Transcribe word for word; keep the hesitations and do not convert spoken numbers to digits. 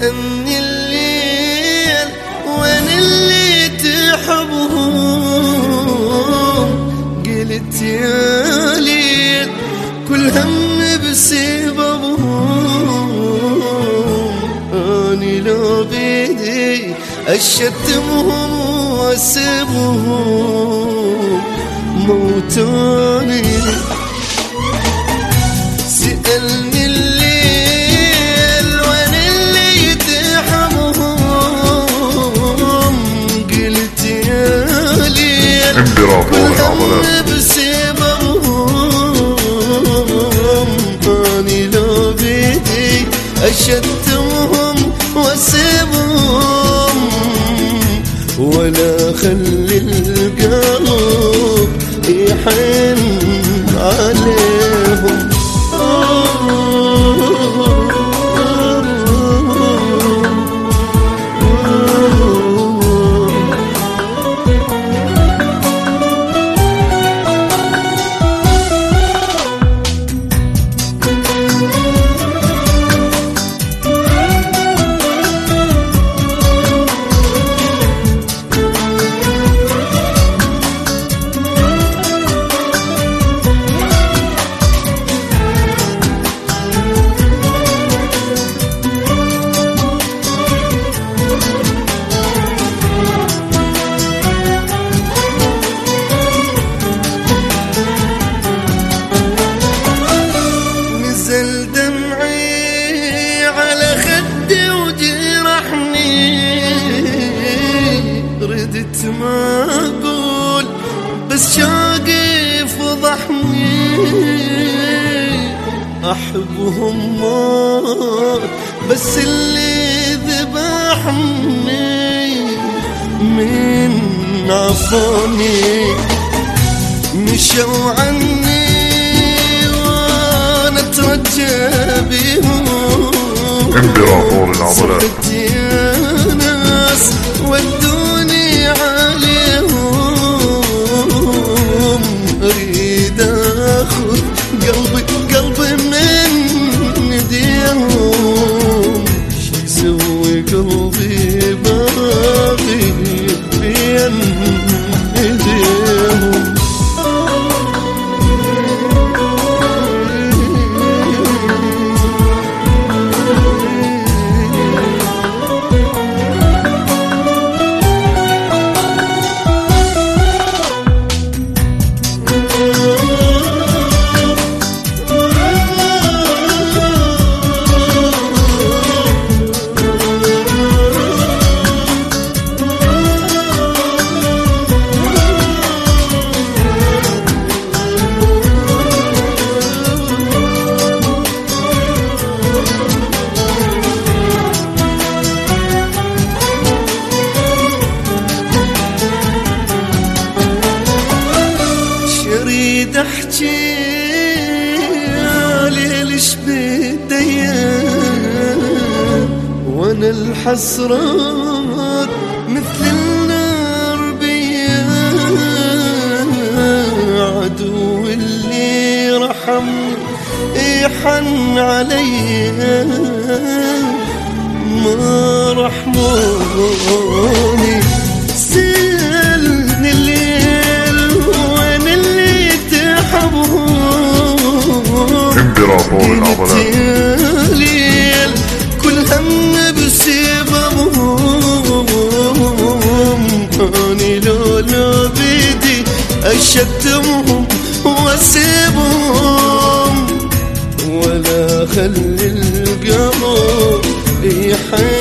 سألني الليل وين اللي تحبهم، قلت يا ليل كل هم بسببهم. اني لو بيدي اشتمهم واسبهم موتوني. سألني الليل وين اللي يتحمهم، قلت يا ليل كل هم بسببهم. اني لو بيدي اشتمهم واسبهم ولا خلي القلب يحن عليهم. ردت ما أقول بس شاقي فضحني، أحبهم موت بس اللي ذبحني من عفوني. مشوا عني وانا اترجى بهم، امبراطور العضلات يا ناس ودوني عليهم. اريد اخذ قلبي قلبي من ايديهم، شو يسوي قلبي باقي بين ايديهم. اريد احكي يا ليل ايش بديا وانا الحسرات مثل النار بيا. عدو اللي رحمني يحن علي ما رحموني. سألني الليل وين اللي تحبهم، امبراطور العضلات يا ليل كل هم بسببهم. اني لو لو بيدي اشتمهم واسيبهم ولا خلي القلب يحن